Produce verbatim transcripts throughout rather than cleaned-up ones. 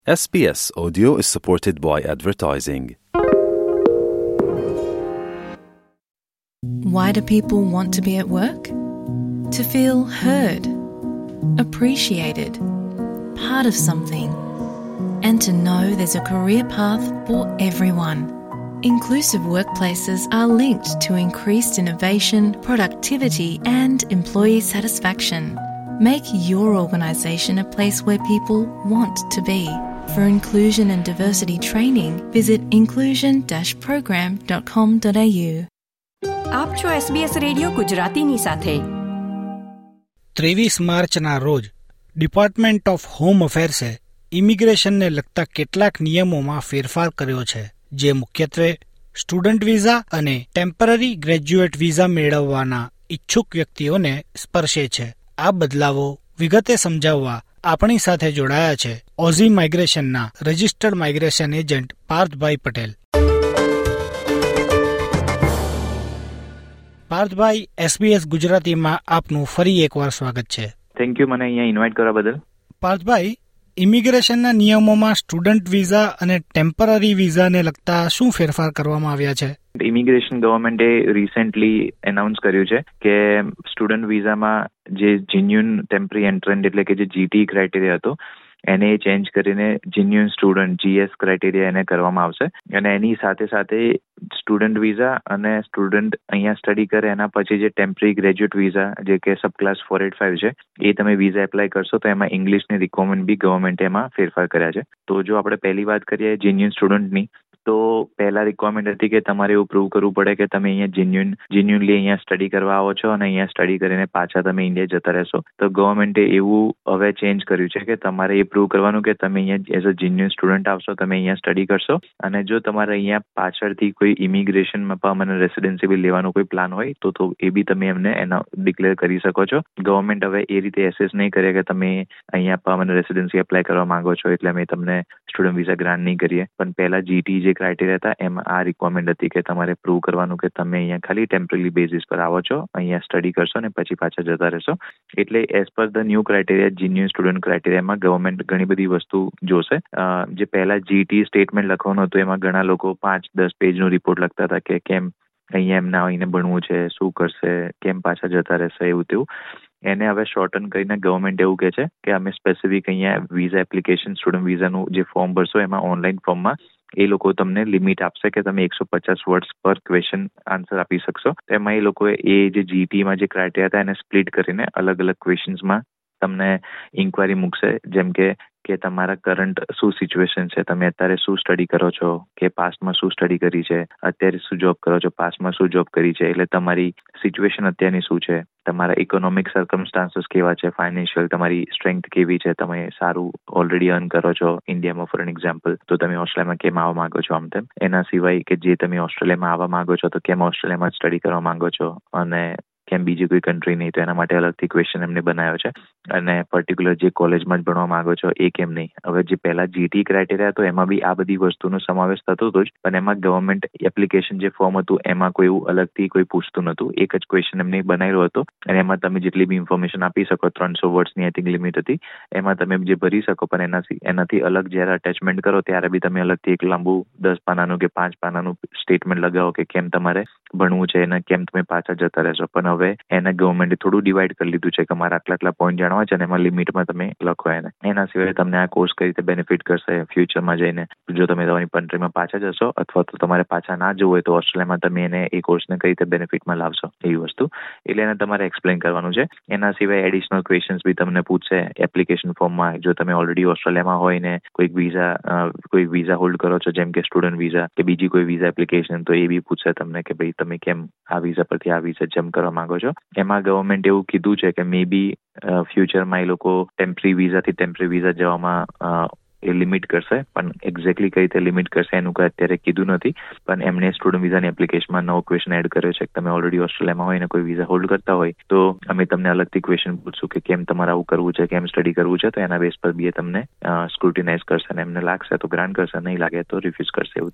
S B S Audio is supported by advertising. Why do people want to be at work? To feel heard, appreciated, part of something, and to know there's a career path for everyone. Inclusive workplaces are linked to increased innovation, productivity, and employee satisfaction. Make your organisation a place where people want to be. For inclusion and diversity training, visit inclusion dash program dot com dot a u. આપ છો SBS radio ગુજરાતીની સાથે. ત્રેવીસ માર્ચના રોજ department of home અફેર્સે ઇમિગ્રેશનને લગતા કેટલાક નિયમોમાં ફેરફાર કર્યો છે, જે મુખ્યત્વે સ્ટુડન્ટ વિઝા અને ટેમ્પરરી ગ્રેજ્યુએટ વિઝા મેળવવાના ઈચ્છુક વ્યક્તિઓને સ્પર્શે છે. આ બદલાવો વિગતે સમજાવવા આપણી સાથે જોડાયા છે ઓઝી માઇગ્રેશનના રજિસ્ટર્ડ માઇગ્રેશન એજન્ટ પાર્થભાઈ પટેલ. પાર્થભાઈ, એસબીએસ ગુજરાતીમાં આપનું ફરી એકવાર સ્વાગત છે. થેન્ક યુ મને અહીંયા ઇન્વાઇટ કરવા બદલ. પાર્થભાઈ, ઇમિગ્રેશનના નિયમોમાં સ્ટુડન્ટ વિઝા અને ટેમ્પરરી વિઝાને લગતા શું ફેરફાર કરવામાં આવ્યા છે? ઇમિગ્રેશન ગવર્મેન્ટે રિસેન્ટલી એનાઉન્સ કર્યું છે કે સ્ટુડન્ટ વિઝામાં જે જીન્યુન ટેમ્પરરી એન્ટ્રન્ટ એટલે કે જે જીટી ક્રાઇટેરિયા હતો એને ચેન્જ કરીને જીન્યુન સ્ટુડન્ટ જીએસ ક્રાઇટેરિયા એને કરવામાં આવશે. અને એની સાથે સાથે સ્ટુડન્ટ વિઝા અને સ્ટુડન્ટ અહીંયા સ્ટડી કરે એના પછી જે ટેમ્પરરી ગ્રેજ્યુએટ વિઝા જે કે subclass four eight five છે એ તમે વિઝા એપ્લાય કરશો તો એમાં ઇંગ્લિશની રિક્વાયરમેન્ટ બી ગવર્મેન્ટે એમાં ફેરફાર કર્યા છે. તો જો આપણે પહેલી વાત કરીએ જીન્યુન સ્ટુડન્ટની, તો પહેલા રિક્વાયરમેન્ટ હતી કે તમારે એવું પ્રૂવ કરવું પડે કે તમે અહીંયા જીન્યુન જીન્યુનલી અહીંયા સ્ટડી કરવા આવો છો અને અહીંયા સ્ટડી કરીને પાછા તમે ઇન્ડિયા જતા રહેશો. તો ગવર્મેન્ટે એવું હવે ચેન્જ કર્યું છે કે તમારે એ પ્રૂવ કરવાનું કે તમે અહીંયા એઝ અ જીન્યુન સ્ટુડન્ટ આવશો, તમે અહીંયા સ્ટડી કરશો અને જો તમારે અહીંયા પાછળથી કોઈ ઇમિગ્રેશનમાં પરમનન્ટ રેસિડેન્સી બી લેવાનો કોઈ પ્લાન હોય તો તો એ બી તમે એમને એના ડિક્લેર કરી શકો છો. ગવર્મેન્ટ હવે એ રીતે એસેસ નહીં કરે કે તમે અહીંયા પરમનન્ટ રેસિડેન્સી એપ્લાય કરવા માંગો છો એટલે અમે તમને સ્ટુડન્ટ વિઝા ગ્રાન્ટ નહીં કરીએ. પણ પહેલા જીટી જે ક્રાઇટેરિયા હતા એમાં આ રિક્વાયરમેન્ટ હતી કે તમારે પ્રૂવ કરવાનું કે તમે અહીંયા ખાલી ટેમ્પરરી બેઝિસ પર આવો છો, અહીંયા સ્ટડી કરશો અને પછી પાછા જતા રહેશો. એટલે as per the new criteria genuine student ક્રાઇટેરિયામાં ગવર્મેન્ટ ઘણી બધી વસ્તુ જોશે. જે પહેલા જીટી સ્ટેટમેન્ટ લખવાનું હતું એમાં ઘણા લોકો પાંચ દસ પેજનો રિપોર્ટ લખતા હતા કે કેમ અહીંયા એમને આવીને ભણવું છે, શું કરશે, કેમ પાછા જતા રહેશે, એવું તેવું. એને હવે શોર્ટન કરીને ગવર્મેન્ટ એવું કહે છે કે અમે સ્પેસિફિક અહીંયા વિઝા એપ્લિકેશન સ્ટુડન્ટ વિઝાનું જે ફોર્મ ભરશો એમાં ઓનલાઈન ફોર્મમાં એ લોકો તમને લિમિટ આપશે કે તમે એકસો પચાસ વર્ડ્સ પર ક્વેશ્ચન આન્સર આપી શકશો. એમાં એ લોકોએ એ જે જીટીમાં જે ક્રાઇટેરિયા હતા એને સ્પ્લિટ કરીને અલગ અલગ ક્વેશ્ચન્સમાં તમને ઇન્ક્વાયરી મૂકશે. જેમ કે કે તમારા કરંટ શું સિચ્યુએશન છે, તમે અત્યારે શું સ્ટડી કરો છો, કે પાસ્ટમાં શું સ્ટડી કરી છે, અત્યારે શું જોબ કરો છો, પાસ્ટમાં શું જોબ કરી છે, એટલે તમારી સિચ્યુએશન અત્યારની શું છે, તમારા ઇકોનોમિક સર્કમસ્ટાન્સીસ કેવા છે, ફાઇનાન્શિયલ તમારી સ્ટ્રેન્થ કેવી છે, તમે સારું ઓલરેડી અર્ન કરો છો ઇન્ડિયામાં ફોર એન એક્ઝામ્પલ તો તમે ઓસ્ટ્રેલિયામાં કેમ આવવા માંગો છો, આમ તેમ. એના સિવાય કે જે તમે ઓસ્ટ્રેલિયામાં આવવા માંગો છો તો કેમ ઓસ્ટ્રેલિયામાં સ્ટડી કરવા માંગો છો અને કેમ બીજી કોઈ કન્ટ્રી નહીં, તો એના માટે અલગથી ક્વેશ્ચન એમને બનાવ્યો છે. અને પર્ટિક્યુલર જે કોલેજમાં જ ભણવા માંગો છો એ કેમ નહીં. હવે જે પહેલા જીટી ક્રાઇટેરિયા હતો એમાં બી આ બધી વસ્તુનો સમાવેશ થતો હતો જ, પણ એમાં ગવર્મેન્ટ એપ્લિકેશન જે ફોર્મ હતું એમાં કોઈ એવું અલગથી કોઈ પૂછતું નહોતું. એક જ ક્વેશ્ચન એમને બનાવેલો હતો અને એમાં તમે જેટલી બી ઇન્ફોર્મેશન આપી શકો, ત્રણસો વર્ડ્સની આઈ થિંક લિમિટ હતી, એમાં તમે જે ભરી શકો. પણ એનાથી એનાથી અલગ જ્યારે અટેચમેન્ટ કરો ત્યારે બી તમે અલગથી એક લાંબુ દસ પાનાનું કે પાંચ પાનાનું સ્ટેટમેન્ટ લગાવો કે કેમ તમારે ભણવું છે અને કેમ તમે પાછા જતા રહેશો. પણ હવે એને ગવર્મેન્ટે થોડું ડિવાઈડ કરી લીધું છે કે મારા આટલા આટલા પોઈન્ટ જાણવા છે અને એમાં લિમિટમાં તમે લખો એને. એના સિવાય તમને આ કોર્સ કઈ રીતે બેનિફિટ કરશે ફ્યુચરમાં જઈને, જો તમે તમારી કન્ટ્રીમાં પાછા જશો અથવા તો તમારે પાછા ના જવું હોય તો ઓસ્ટ્રેલિયામાં તમે એને એ કોર્સને કઈ રીતે બેનિફિટમાં લાવશો એવી વસ્તુ, એટલે એને તમારે એક્સપ્લેન કરવાનું છે. એના સિવાય એડિશનલ ક્વેશ્ચન્સ બી તમને પૂછશે એપ્લિકેશન ફોર્મમાં. જો તમે ઓલરેડી ઓસ્ટ્રેલિયામાં હોય ને કોઈક વિઝા કોઈ વિઝા હોલ્ડ કરો છો જેમ કે સ્ટુડન્ટ વિઝા કે બીજી કોઈ વિઝા એપ્લિકેશન, તો એ બી પૂછશે તમને કે ભાઈ તમે કેમ આ વિઝા પરથી આ વિઝા જમ્પ કરવા માંગો છો. એમાં ગવર્મેન્ટ એવું કીધું છે કે મે બી ફ્યુચરમાં એ લોકો ટેમ્પરરી વિઝાથી ટેમ્પરરી વિઝા જવામાં એ લિમિટ કરશે, પણ એક્ઝેક્ટલી કઈ રીતે લિમિટ કરશે એનું કંઈ અત્યારે કીધું નથી. પણ એમણે સ્ટુડન્ટ વિઝાની એપ્લિકેશનમાં નવો ક્વેશ્ચન એડ કર્યો છે કે તમે ઓલરેડી ઓસ્ટ્રેલિયામાં હોય ને કોઈ વિઝા હોલ્ડ કરતા હોય તો અમે તમને અલગથી ક્વેશ્ચન પૂછશું કે કેમ તમારે આવું કરવું છે, કેમ સ્ટડી કરવું છે. તો એના બેસ પર બી એ તમને સ્ક્રુટિનાઇઝ કરશે અને એમને લાગશે તો ગ્રાન્ટ કરશે, નહીં લાગે તો રિફ્યુઝ કરશે, એવું તેવું.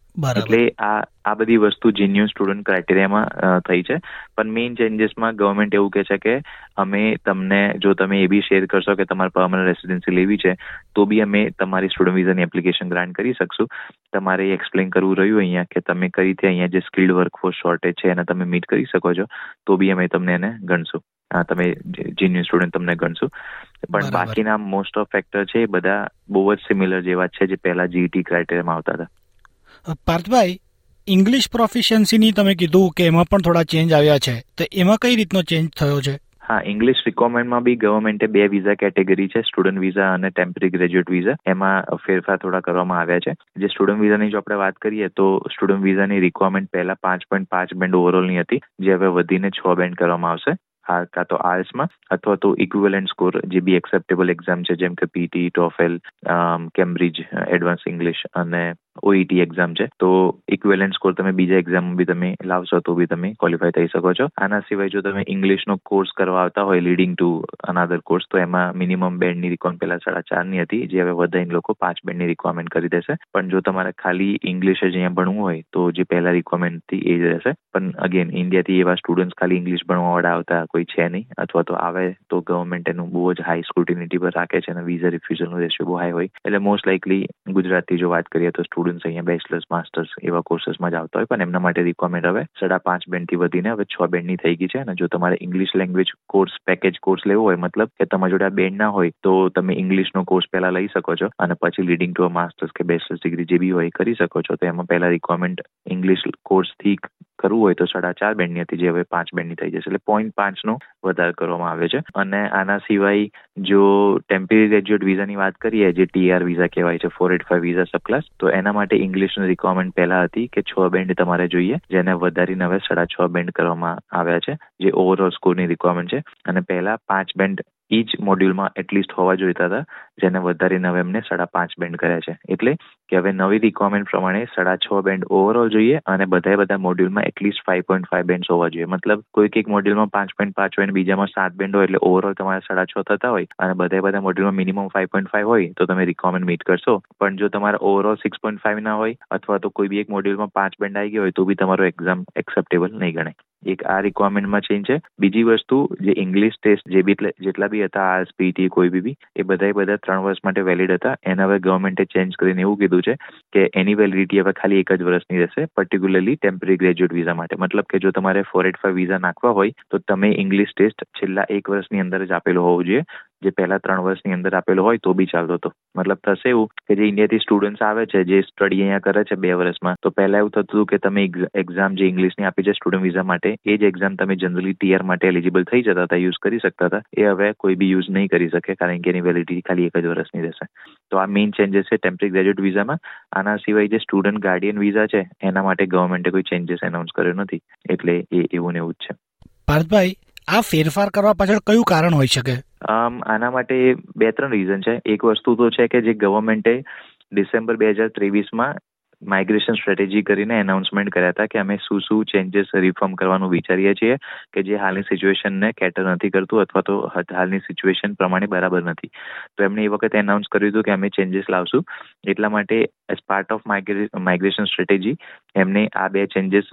એટલે આ આ બધી વસ્તુ જેન્યુઅન સ્ટુડન્ટ ક્રાઇટેરિયામાં થઈ છે. પણ મેઇન ચેન્જીસમાં ગવર્મેન્ટ એવું કહે છે કે અમે તમને, જો તમે એ બી શેર કરશો કે તમારે પરમનન્ટ રેસિડેન્સી લેવી છે, તો બી અમે તમારી સ્ટુડન્ટ વિઝાની એપ્લિકેશન ગ્રાન્ટ કરી શકશું. તમારે એક્સપ્લેન કરવું રહ્યું અહીંયા કે તમે કઈ રીતે અહીંયા જે સ્કિલ્ડ વર્કફોર્સ શોર્ટેજ છે એને તમે મીટ કરી શકો છો, તો બી અમે તમને એને ગણશું. હા, તમે જેન્યુઅન સ્ટુડન્ટ તમને ગણશું. પણ બાકીના મોસ્ટ ઓફ ફેક્ટર છે એ બધા બહુ જ સિમિલર જેવા છે જે પહેલા જીઈટી ક્રાઇટેરિયામાં આવતા હતા. પાર્થભાઈ, ઇંગ્લિશ પ્રોફિશિયન્સીની તમે કીધું કે એમાં પણ થોડા ચેન્જ આવ્યા છે, તો એમાં કઈ રીતનો ચેન્જ થયો છે? હા, ઇંગ્લિશ રિક્વાયરમેન્ટમાં બી ગવર્મેન્ટે બે વિઝા કેટેગરી છે, સ્ટુડન્ટ વિઝા અને ટેમ્પરરી ગ્રેજ્યુએટ વિઝા. એમાં ફેરફાર થોડા કરવામાં આવ્યા છે. જે સ્ટુડન્ટ વિઝાની જો આપણે વાત કરીએ તો સ્ટુડન્ટ વિઝાની રિક્વાયરમેન્ટ પહેલા પાંચ પોઈન્ટ પાંચ બેન્ડ ઓવરઓલની હતી, જે હવે વધીને છ બેન્ડ કરવામાં આવશે. આ કાં તો આર્ટ્સમાં અથવા તો ઇક્વિવેલન્ટ સ્કોર જે બી એક્સેપ્ટેબલ એક્ઝામ છે, જેમ કે PT, TOEFL, Cambridge advance English અને ઓઈટી એક્ઝામ છે, તો ઇક્વિવેલન્ટ સ્કોર તમે બીજા એક્ઝામમાં બી તમે લાવશો તો બી તમે ક્વોલિફાય થઈ શકો છો. આના સિવાય જો તમે ઇંગ્લિશનો કોર્સ કરવા આવતા હોય લીડિંગ ટુ અનાધર કોર્સ, તો એમાં મિનિમમ બેન્ડની રિક્વાયરમેન્ટ પહેલા સાડા ચારની હતી, જે હવે વધારીને લોકો પાંચ બેન્ડની રિક્વાયરમેન્ટ કરી દેશે. પણ જો તમારે ખાલી ઇંગ્લિશ જ અહીંયા ભણવું હોય તો જે પહેલા રિક્વાયરમેન્ટ હતી એ જ રહેશે. પણ અગેન ઇન્ડિયાથી એવા સ્ટુડન્ટ્સ ખાલી ઇંગ્લિશ ભણવાવાળા આવતા કોઈ છે નહીં, અથવા તો આવે તો ગવર્મેન્ટ એનું બહુ જ હાઈ સ્ક્રુટિનિટી પર રાખે છે અને વિઝા રિફ્યુઝલનો રેશિયો બહુ હાઈ હોય. એટલે મોસ્ટ લાઇકલી ગુજરાતથી જો વાત કરીએ તો સ્ટુડન્ટ્સ અહીંયા બેચલર્સ, માસ્ટર્સ એવા કોર્सेसમાં જ આવતા હોય, પણ એમના માટે રિક્વાયરમેન્ટ હવે સાડા પાંચ બેન્ડથી વધીને હવે છ બેન્ડની થઈ ગઈ છે. અને જો તમારે English language course package course લેવો હોય, મતલબ કે તમારી જોડે આ બેન્ડ ના હોય, તો તમે ઇંગ્લિશનો કોર્સ પહેલા લઈ શકો છો અને પછી લીડિંગ ટુ અ માસ્ટર્સ કે બેચલર્સ ડિગ્રી જે બી હોય કરી શકો છો. તો એમાં પહેલા રિક્વાયરમેન્ટ ઇંગ્લિશ કોર્સથી કરવું હોય તો સાડા ચાર બેન્ડની હતી, જે હવે પાંચ બેન્ડની થઈ જશે. એટલે પોઈન્ટ પાંચનો વધારો કરવામાં આવે છે. અને આના સિવાય જો ટેમ્પરરી ગ્રેજ્યુએટ વિઝાની વાત કરીએ, જે ટીઆર વિઝા કહેવાય છે, four eight five visa subclass, તો એના માટે ઇંગ્લિશની રિક્વાયરમેન્ટ પહેલા હતી કે છ બેન્ડ તમારે જોઈએ, જેને વધારીને હવે સાડા છ બેન્ડ કરવામાં આવ્યા છે, જે ઓવરઓલ સ્કોરની રિક્વાયરમેન્ટ છે. અને પહેલા પાંચ બેન્ડ ઈચ મોડ્યુલમાં એટલીસ્ટ હોવા જોઈતા હતા, જેને વધારીને હવે એમને સાડા પાંચ બેન્ડ કર્યા છે. એટલે કે હવે નવી રિક્વાયરમેન્ટ પ્રમાણે સાડા છ બેન્ડ ઓવરઓલ જોઈએ અને બધા બધા મોડ્યુલમાં at least five point five band હોવા જોઈએ. મતલબ કોઈક એક મોડ્યુલમાં પાંચ પોઈન્ટ પાંચ હોય અને બીજામાં સાત બેન્ડ હોય, એટલે ઓવરઓલ તમારે સાડા છ થતા હોય અને બધા બધા મોડ્યુલમાં મિનિમમ ફાઈવ પોઈન્ટ ફાઈવ હોય, તો તમે રિક્વાયરમેન્ટ મીટ કરશો. પણ જો તમારા ઓવરઓલ સિક્સ પોઈન્ટ ફાઈવ ના હોય અથવા તો કોઈ બી એક મોડ્યુલમાં પાંચ બેન્ડ આવી ગયો હોય, તો બી તમારો એક્ઝામ એક્સેપ્ટેબલ નહીં ગણાય. એક આ રિક્વાયરમેન્ટમાં ચેન્જ છે. બીજી વસ્તુ, જે ઇંગ્લિશ ટેસ્ટ જે બી જેટલા બી હતા, આર્ટ્સ, પીટી, કોઈ બી બી એ બધા બધા ત્રણ વર્ષ માટે વેલિડ હતા. એને હવે ગવર્મેન્ટે ચેન્જ કરીને એવું કીધું છે કે એની વેલિડિટી હવે ખાલી એક જ વર્ષની રહેશે, પર્ટિક્યુલરલી ટેમ્પરરી ગ્રેજ્યુએટ વિઝા માટે. મતલબ કે જો તમારે ફોર એટ ફાઈવ વિઝા નાખવા હોય તો તમે ઇંગ્લિશ ટેસ્ટ છેલ્લા એક વર્ષની અંદર જ આપેલો હોવો જોઈએ, જે પહેલા ત્રણ વર્ષની અંદર આપેલો હોય તો બી ચાલતો હતો. મતલબ થશે એવું કે જે ઇન્ડિયાથી સ્ટુડન્ટ્સ આવે છે, જે સ્ટડી અહીંયા કરે છે બે વર્ષમાં, તો પહેલા એવું થતું હતું કે તમે એક્ઝામ જે ઇંગ્લિશની આપી છે સ્ટુડન્ટ વિઝા માટે, એ જ એક્ઝામ તમે જનરલી ટીઆર માટે એલિજિબલ થઈ જતા હતા, યુઝ કરી શકતા હતા. એ હવે કોઈ બી યુઝ નહીં કરી શકે, કારણ કે એની વેલિડિટી ખાલી એક જ વર્ષની રહેશે. તો આ મેઇન ચેન્જીસ છે ટેમ્પરરી ગ્રેજ્યુએટ વિઝામાં. આના સિવાય જે સ્ટુડન્ટ ગાર્ડિયન વિઝા છે, એના માટે ગવર્મેન્ટે કોઈ ચેન્જીસ એનાઉન્સ કર્યો નથી, એટલે એ એવું ને એવું જ છે. પાર્થભાઈ, આ ફેરફાર કરવા પાછળ કયું કારણ હોઈ શકે? આના માટે બે ત્રણ રીઝન છે. એક વસ્તુ તો છે કે જે ગવર્મેન્ટે ડિસેમ્બર બે હજાર ત્રેવીસમાં માઇગ્રેશન સ્ટ્રેટેજી કરીને એનાઉન્સમેન્ટ કર્યા હતા કે અમે શું શું ચેન્જીસ રિફોર્મ કરવાનું વિચારીએ છીએ કે જે હાલની સિચ્યુએશનને કેટર નથી કરતું અથવા તો હાલની સિચ્યુએશન પ્રમાણે બરાબર નથી. તો એમણે એ વખતે એનાઉન્સ કર્યું હતું કે અમે ચેન્જીસ લાવશું. એટલા માટે as part of migration strategy એમને આ બે ચેન્જીસ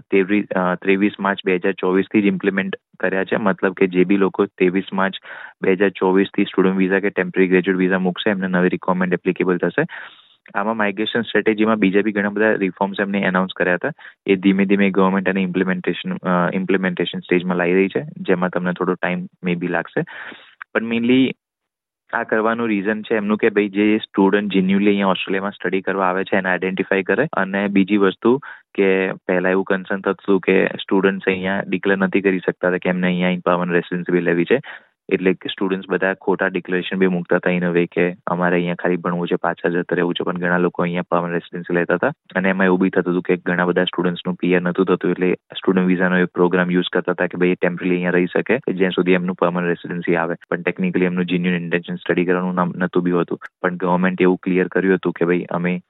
ત્રેવીસ માર્ચ બે હજાર ચોવીસથી જ ઇમ્પ્લિમેન્ટ કર્યા છે. મતલબ કે જે બી લોકો ત્રેવીસ માર્ચ બે હજાર ચોવીસથી સ્ટુડન્ટ વિઝા કે ટેમ્પરરી ગ્રેજ્યુએટ વિઝા મૂકશે, એમને નવી રિક્વાયરમેન્ટ એપ્લિકેબલ થશે. આમાં માઇગ્રેશન સ્ટ્રેટેજીમાં બીજા બી ઘણા બધા રિફોર્મ્સ એમને એનાઉન્સ કર્યા હતા. એ ધીમે ધીમે ગવર્મેન્ટ અને ઇમ્પ્લિમેન્ટેશન ઇમ્પ્લિમેન્ટેશન સ્ટેજમાં લાવી રહી છે, જેમાં તમને થોડો ટાઈમ મે બી લાગશે. પણ મેઇનલી આ કરવાનું રીઝન છે એમનું કે ભાઈ જે સ્ટુડન્ટ જેન્યુઅલી અહીંયા ઓસ્ટ્રેલિયામાં સ્ટડી કરવા આવે છે એને આઈડેન્ટિફાઈ કરે. અને બીજી વસ્તુ કે પહેલા એવું કન્સર્ન થતું કે સ્ટુડન્ટ્સ અહીંયા ડિક્લેર નથી કરી શકતા કે એમને અહીંયા પરમનન્ટ રેસિડેન્સી બી લેવી છે, એટલે કે સ્ટુડન્ટ્સ બધા ખોટા ડિક્લેરેશન બી મૂકતા હતા ઇન અ વે કે અમારે અહીંયા ખાલી ભણવું છે, પાછા જતા રહેવું છે. પણ ઘણા લોકો અહીંયા પરમનન્ટ રેસિડેન્સી લેતા હતા અને એમાં એવું બી થતું હતું કે ઘણા બધા સ્ટુડન્ટ્સનું પીઆર નહોતું થતું, એટલે સ્ટુડન્ટ વિઝાનો એક પ્રોગ્રામ યુઝ કરતા હતા કે ભાઈ ટેમ્પરરી અહીંયા રહી શકે જ્યાં સુધી એમનું પરમનન્ટ રેસિડેન્સી આવે. પણ ટેકનિકલી એમનું જેન્યુઅન ઇન્ટેન્શન સ્ટડી કરવાનું નામ નહોતું બી હોતું. પણ ગવર્મેન્ટ એવું ક્લિયર કર્યું હતું કે ભાઈ અમે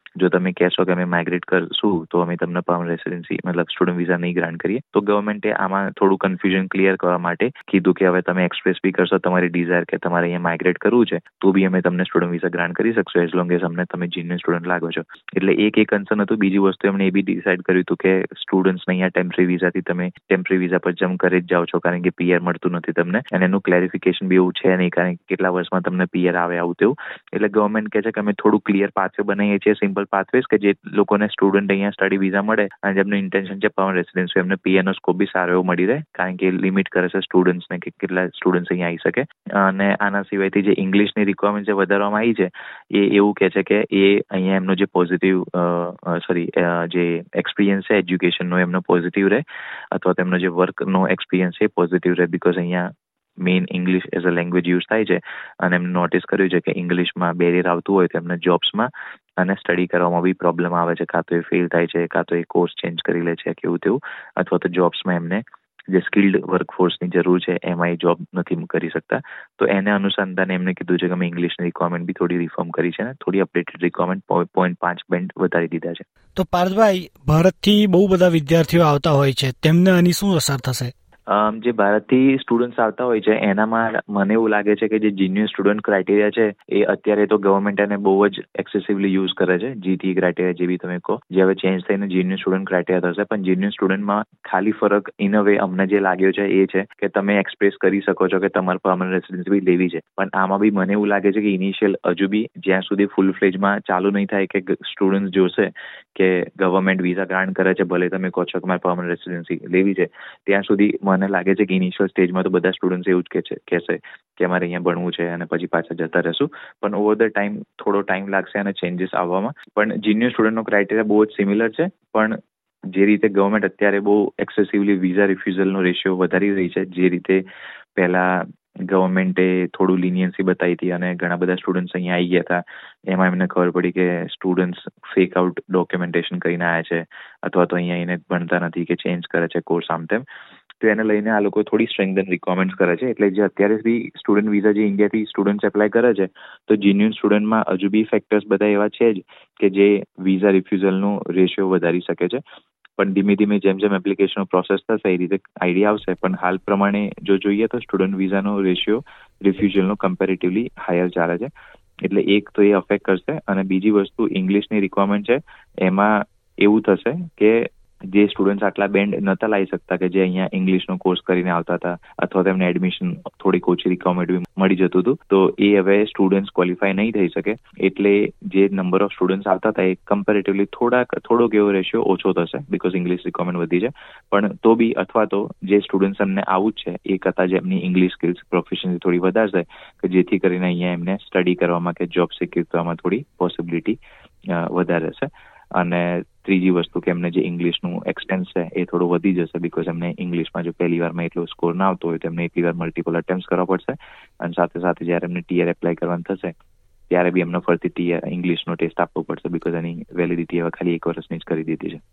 જો તમે કહેશો કે અમે માઇગ્રેટ કરશું તો અમે તમને પરમનન્ટ રેસિડેન્સી મતલબ સ્ટુડન્ટ વિઝા નહીં ગ્રાન્ટ કરીએ, તો ગવર્મેન્ટે આમાં થોડું કન્ફ્યુઝન ક્લિયર કરવા માટે કીધું કે હવે તમે એક્સપ્રેસ બી કરશો તમારી ડિઝાયર કે તમારે અહીંયા માઇગ્રેટ કરવું છે તો બી અમે તમને સ્ટુડન્ટ વિઝા ગ્રાન્ટ કરી શકશો એઝ લોંગ એઝ અમને તમે જીન્યુઅન સ્ટુડન્ટ લાગો છો. એટલે એક એ કન્સર્ન હતું. બીજી વસ્તુ એમણે એ બી ડિસાઇડ કર્યું હતું કે સ્ટુડન્ટ્સને અહીંયા ટેમ્પરરી વિઝાથી તમે ટેમ્પરરી વિઝા પર જમ્પ કરી જ જાઓ છો કારણ કે પીઆર મળતું નથી તમને, અને એનું ક્લેરિફિકેશન બી એવું છે નહીં કારણ કે કેટલા વર્ષમાં તમને પીઆર આવે આવું તેવું. એટલે ગવર્મેન્ટ કહે છે કે અમે થોડું ક્લિયર પાથવે બનાવીએ છીએ, સિમ્પલ પાથવેઝ કે જે લોકોને સ્ટુડન્ટ અહીંયા સ્ટડી વિઝા મળે અને જેમનું ઇન્ટેન્શન છે પરમનન્ટ રેસિડેન્સી એમને પીએનો સ્કોપ બી સારો એવો મળી રહે કારણ કે લિમિટ કરે છે સ્ટુડન્ટ્સને કે કેટલા સ્ટુડન્ટ્સ અહીંયા આવી શકે. અને આના સિવાયથી જે ઇંગ્લિશની રિક્વાયરમેન્ટ જે વધારવામાં આવી છે એ એવું કહે છે કે એ અહીંયા એમનો જે પોઝિટિવ સોરી જે એક્સપિરિયન્સ છે એજ્યુકેશનનો એમનો પોઝિટિવ રહે અથવા તેમનો જે વર્કનો એક્સપિરિયન્સ છે એ પોઝિટિવ રહે બિકોઝ અહીંયા main English as a language use થાય છે અને એમને નોટિસ કર્યું છે કે ઇંગ્લિશમાં બેરિયર આવતું હોય તો એમને જોબ્સમાં અને સ્ટડી કરવામાં બી પ્રોબ્લેમ આવે છે, કાં તો એ ફેલ થાય છે, કાં તો એ કોર્સ ચેન્જ કરી લે છે કેવું તેવું, અથવા તો જોબ્સમાં એમને જે સ્કિલ્ડ વર્કફોર્સની જરૂર છે એમાં એ જોબ નથી કરી શકતા. તો એને અનુસંધાને એમને કીધું છે કે અમે ઇંગ્લિશની રિક્વાયરમેન્ટ બી થોડી રિફોર્મ કરી છે અને થોડી અપડેટેડ રિક્વાયરમેન્ટ પોઈન્ટ પાંચ બેન્ડ વધારી દીધા છે. તો પાર્થભાઈ, ભારતથી બહુ બધા વિદ્યાર્થીઓ આવતા હોય છે, તેમને આની શું અસર થશે? જે ભારતથી સ્ટુડન્ટ્સ આવતા હોય છે એનામાં મને એવું લાગે છે કે જે જીન્યુઅન સ્ટુડન્ટ ક્રાઇટેરિયા છે એ અત્યારે તો ગવર્મેન્ટ એને બહુ જ એક્સેસિવલી યુઝ કરે છે, જીટી ક્રાઇટેરિયા જે બી તમે કહો, જે હવે ચેન્જ થઈને જીન્યુઅન સ્ટુડન્ટ ક્રાઇટેરિયા થશે. પણ જીન્યુઅન સ્ટુડન્ટમાં ખાલી ફરક ઇન અ વે અમને જે લાગ્યો છે એ છે કે તમે એક્સપ્રેસ કરી શકો છો કે તમારે પરમનન્ટ રેસિડેન્સી બી લેવી છે. પણ આમાં બી મને એવું લાગે છે કે ઇનિશિયલ હજુ બી જ્યાં સુધી ફૂલ ફ્લેજમાં ચાલુ નહીં થાય કે સ્ટુડન્ટ જોશે કે ગવર્મેન્ટ વિઝા ગ્રાન્ટ કરે છે, ભલે તમે કહો છો કે મારે પરમનન્ટ રેસિડેન્સી લેવી છે, ત્યાં સુધી મને લાગે છે કે ઇનિશિયલ સ્ટેજમાં તો બધા સ્ટુડન્ટ્સ એવું જ કહે છે કહેશે કે અમારે અહીંયા ભણવું છે અને પછી પાછા જતા રહેશું. પણ ઓવર ધ ટાઈમ થોડો ટાઈમ લાગશે અને ચેન્જીસ આવવામાં. પણ જીન્યુઅન સ્ટુડન્ટનો ક્રાઇટેરિયા બહુ જ સિમિલર છે, પણ જે રીતે ગવર્મેન્ટ અત્યારે બહુ એક્સેસિવલી વિઝા રિફ્યુઝલનો રેશિયો વધારી રહી છે, જે રીતે પહેલાં ગવર્મેન્ટે થોડું લિનિયન્સી બતાવી હતી અને ઘણા બધા સ્ટુડન્ટ્સ અહીંયા આવી ગયા હતા, એમાં એમને ખબર પડી કે સ્ટુડન્ટ્સ ફેક આઉટ ડોક્યુમેન્ટેશન કરીને આવ્યા છે અથવા તો અહીંયા એને ભણતા નથી કે ચેન્જ કરે છે કોર્સ આમ તેમ. તો એને લઈને આ લોકો થોડી સ્ટ્રેન્થન રિક્વાયરમેન્ટ્સ કરે છે. એટલે જે અત્યારે બી સ્ટુડન્ટ વિઝા જે ઇન્ડિયાથી સ્ટુડન્ટ્સ એપ્લાય કરે છે તો જીન્યુઅન સ્ટુડન્ટમાં હજુ બી ફેક્ટર્સ બધા એવા છે જ કે જે વિઝા રિફ્યુઝલનો રેશિયો વધારી શકે છે. પણ ધીમે ધીમે જેમ જેમ એપ્લિકેશનનો પ્રોસેસ થશે એ રીતે આઈડિયા આવશે. પણ હાલ પ્રમાણે જો જોઈએ તો સ્ટુડન્ટ વિઝાનો રેશિયો રિફ્યુઝલનો કમ્પેરેટિવલી હાયર ચાલે છે. એટલે એક તો એ અફેક્ટ કરશે. અને બીજી વસ્તુ ઇંગ્લિશની રિક્વાયરમેન્ટ છે એમાં એવું થશે કે જે સ્ટુડન્ટ્સ આટલા બેન્ડ નહોતા લાવી શકતા કે જે અહીંયા ઇંગ્લિશનો કોર્સ કરીને આવતા હતા અથવા તેમને એડમિશન થોડીક ઓછી રિક્વાયરમેન્ટ મળી જતું હતું, તો એ હવે સ્ટુડન્ટ્સ ક્વોલિફાય નહીં થઈ શકે. એટલે જે નંબર ઓફ સ્ટુડન્ટ્સ આવતા હતા એ કમ્પેરેટિવલી થોડાક થોડોક એવો રેશિયો ઓછો થશે બિકોઝ ઇંગ્લિશ રિક્વાયરમેન્ટ વધી છે. પણ તો બી અથવા તો જે સ્ટુડન્ટ્સ એમને આવું જ છે એ કરતાં જે એમની ઇંગ્લિશ સ્કિલ્સ પ્રોફિશિયન્સી થોડી વધારશે કે જેથી કરીને અહીંયા એમને સ્ટડી કરવામાં કે જોબ સિક્યોર કરવામાં થોડી પોસિબિલિટી વધારે છે. અને ત્રીજી વસ્તુ કે એમને જે ઇંગ્લિશનું એક્સપેન્સ છે એ થોડું વધી જશે બિકોઝ એમને ઇંગ્લિશમાં જો પહેલી વારમાં એટલો સ્કોર ના આવતો હોય તો એમને એટલી વાર મલ્ટિપલ અટેમ્પ્ટ કરવા પડશે. અને સાથે સાથે જ્યારે એમને ટીઆર એપ્લાય કરવાનું થશે ત્યારે બી એમને ફરતી ટીઆર ઇંગ્લિશનો ટેસ્ટ આપવો પડશે બિકોઝ એની વેલિડિટી હવે ખાલી એક વર્ષની જ કરી દીધી છે.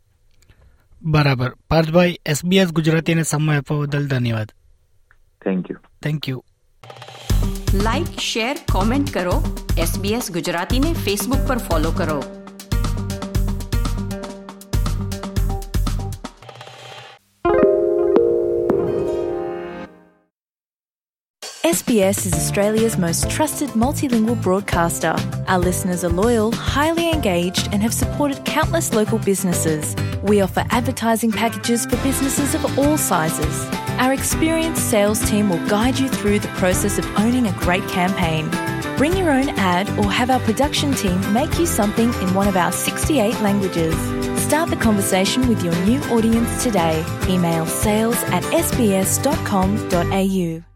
બરાબર. પાર્થભાઈ, એસબીએસ ગુજરાતીને સમય આપવા બદલ ધન્યવાદ. Thank you. Thank you. Like, share, comment કરો. એસબીએસ ગુજરાતીને ફેસબુક પર ફોલો કરો. S B S is Australia's most trusted multilingual broadcaster. Our listeners are loyal, highly engaged, and have supported countless local businesses. We offer advertising packages for businesses of all sizes. Our experienced sales team will guide you through the process of owning a great campaign. Bring your own ad or have our production team make you something in one of our sixty-eight languages. Start the conversation with your new audience today. Email sales at s b s dot com dot a u.